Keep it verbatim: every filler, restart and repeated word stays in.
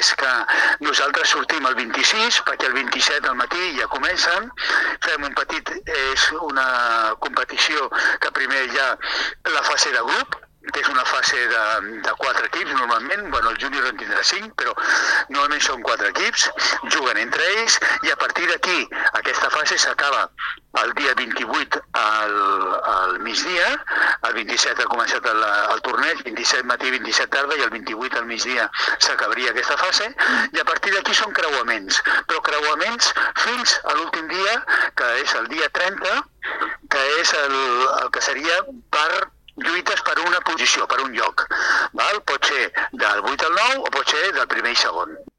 és que nosaltres sortim el vint-i-sis, perquè el vint-i-set al matí ja comencen, fem un petit, és una competició que primer hi ha la fase de grup, que és una fase de, de quatre equips normalment, bueno, el júnior en tindrà cinc, però normalment són quatre equips, juguen entre ells, i a partir d'aquí aquesta fase s'acaba el dia vint-i-vuit al, al migdia, el vint-i-set ha començat el, el torneig, vint-i-set matí, vint-i-set tarda, i el vint-i-vuit al migdia s'acabaria aquesta fase, i a partir d'aquí són creuaments, però creuaments fins a l'últim dia, que és el dia trenta, que és el, el que seria per lluites per una posició, per un lloc. Val? Pot ser del vuit al nou o pot ser del primer i segon.